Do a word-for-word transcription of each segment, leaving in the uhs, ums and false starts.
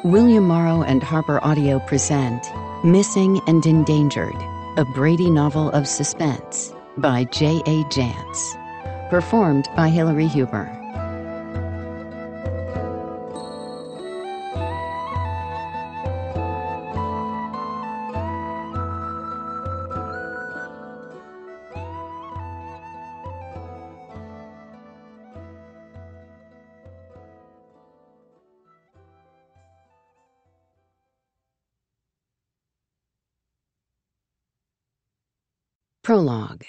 William Morrow and Harper Audio present Missing and Endangered, a Brady novel of suspense by J A. Jantz. Performed by Hilary Huber. Prologue.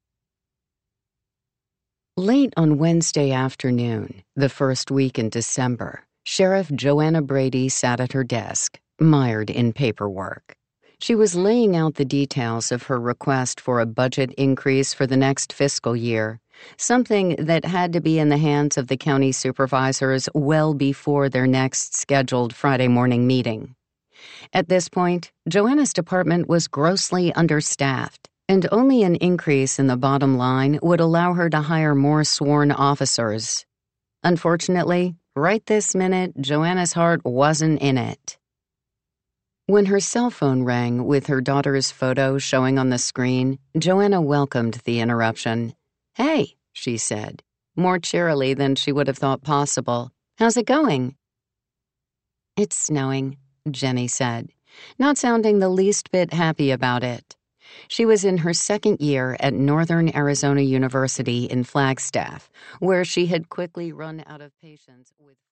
Late on Wednesday afternoon, the first week in December, Sheriff Joanna Brady sat at her desk, mired in paperwork. She was laying out the details of her request for a budget increase for the next fiscal year, something that had to be in the hands of the county supervisors well before their next scheduled Friday morning meeting. At this point, Joanna's department was grossly understaffed, and only an increase in the bottom line would allow her to hire more sworn officers. Unfortunately, right this minute, Joanna's heart wasn't in it. When her cell phone rang with her daughter's photo showing on the screen, Joanna welcomed the interruption. "Hey," she said, more cheerily than she would have thought possible. "How's it going?" "It's snowing," Jenny said, not sounding the least bit happy about it. She was in her second year at Northern Arizona University in Flagstaff, where she had quickly run out of patience with